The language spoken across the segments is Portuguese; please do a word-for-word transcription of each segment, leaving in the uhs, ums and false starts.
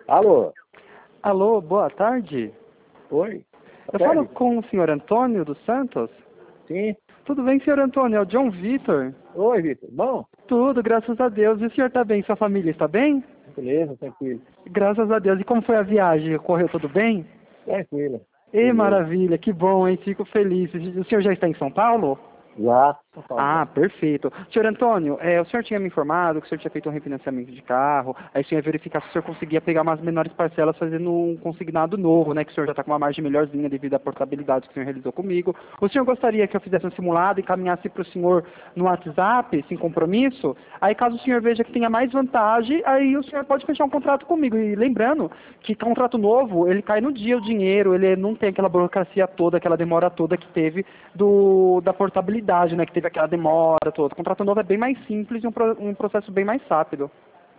Alô? Alô, boa tarde. Oi? Eu falo com o senhor Antônio dos Santos? Sim. Tudo bem, senhor Antônio? É o John Vitor. Oi, Vitor. Bom? Tudo, graças a Deus. E o senhor está bem? Sua família está bem? Beleza, tranquilo. Graças a Deus. E como foi a viagem? Correu tudo bem? Tranquilo. Ê, maravilha, que bom, hein? Fico feliz. O senhor já está em São Paulo? Já. São Paulo. Ah, perfeito. Senhor Antônio, é, o senhor tinha me informado que o senhor tinha feito um refinanciamento de carro, aí o senhor ia verificar se o senhor conseguia pegar umas menores parcelas fazendo um consignado novo, né? Que o senhor já está com uma margem melhorzinha devido à portabilidade que o senhor realizou comigo. O senhor gostaria que eu fizesse um simulado e encaminhasse para o senhor no WhatsApp, sem compromisso? Aí caso o senhor veja que tenha mais vantagem, aí o senhor pode fechar um contrato comigo. E lembrando que contrato novo, ele cai no dia o dinheiro, ele não tem aquela burocracia toda, aquela demora toda que teve do, da portabilidade, né? Que teve aquela demora toda. O contrato novo é bem mais simples e um, pro, um processo bem mais rápido.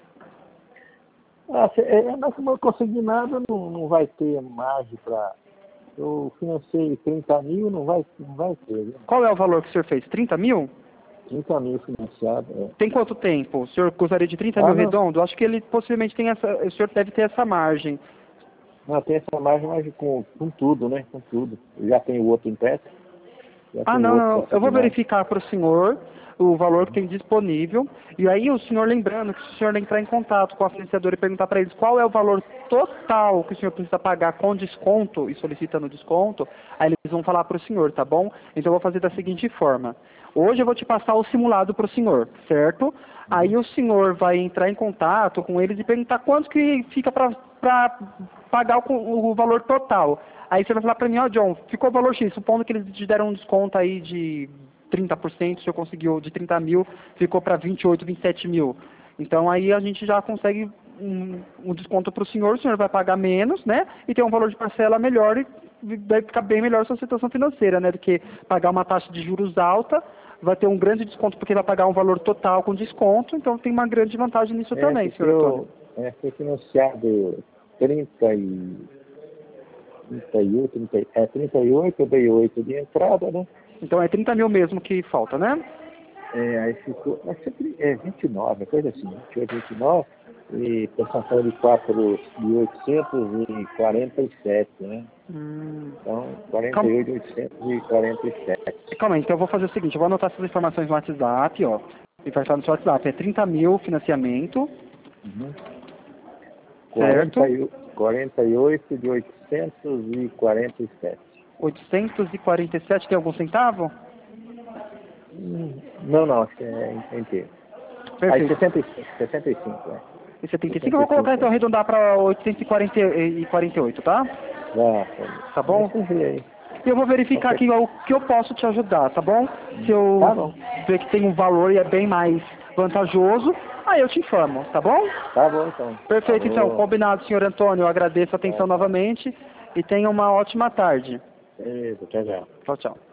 Ah, cê, é, mas como eu consegui nada, não, não vai ter margem para... Eu financei trinta mil, não vai, não vai ter. Viu? Qual é o valor que o senhor fez? trinta mil? trinta mil financiado. É. Tem quanto tempo? O senhor gostaria de trinta Ah, mil não. redondo? Acho que ele possivelmente tem essa... O senhor deve ter essa margem. Não, tem essa margem, mas com, com tudo, né? Com tudo. Eu já tenho o outro empréstimo. Já Ah, tenho não, outro não. Eu vou consignado. verificar para o senhor o valor que tem disponível. E aí o senhor lembrando que se o senhor entrar em contato com a financiadora e perguntar para eles qual é o valor total que o senhor precisa pagar com desconto e solicitando desconto, aí eles vão falar para o senhor, tá bom? Então eu vou fazer da seguinte forma. Hoje eu vou te passar o simulado para o senhor, certo? Aí o senhor vai entrar em contato com eles e perguntar quanto que fica para pagar o, o valor total. Aí você vai falar para mim, ó, oh, John, ficou o valor X, supondo que eles te deram um desconto aí de trinta por cento, o senhor conseguiu de trinta mil, ficou para vinte e oito, vinte e sete mil. Então aí a gente já consegue um, um desconto para o senhor, o senhor vai pagar menos, né? E tem um valor de parcela melhor e vai ficar bem melhor a sua situação financeira, né? Do que pagar uma taxa de juros alta, vai ter um grande desconto porque vai pagar um valor total com desconto, então tem uma grande vantagem nisso É, também, senhor Antônio. É, foi financiado trinta e... trinta e oito, trinta, é trinta e oito, eu dei oito de entrada, né? Então é trinta mil mesmo que falta, né? É, aí ficou, mas sempre é vinte e nove, coisa assim, vinte e oito, vinte e nove, e prestação de quatro mil oitocentos e quarenta e sete, né? Hum. Então, quarenta Calma, e oito mil oitocentos e quarenta e sete. calma aí, então eu vou fazer o seguinte, eu vou anotar essas informações no WhatsApp, ó, e vai estar no seu WhatsApp, é trinta mil financiamento, Uhum. certo? quarenta e oito de oitocentos e quarenta e sete. oitocentos e quarenta e sete, tem algum centavo? Hum, Não, não, acho que é é inteiro. Aí Perfeito. sessenta e cinco, sessenta e cinco, é. E setenta e cinco eu sessenta vou e colocar cinco, então é. arredondar para oitocentos e quarenta e quarenta e oito, tá? Já, Tá deixa bom? eu ver aí. E eu vou verificar Ok. aqui o que eu posso te ajudar, tá bom? Se eu Tá bom, ver que tem um valor e é bem mais vantajoso, aí eu te informo, tá bom? tá bom então. Perfeito, então. Falou, Combinado, senhor Antônio. Eu agradeço a atenção tchau, tchau. novamente e tenha uma ótima tarde. Beleza, tchau, tchau. Tchau, tchau.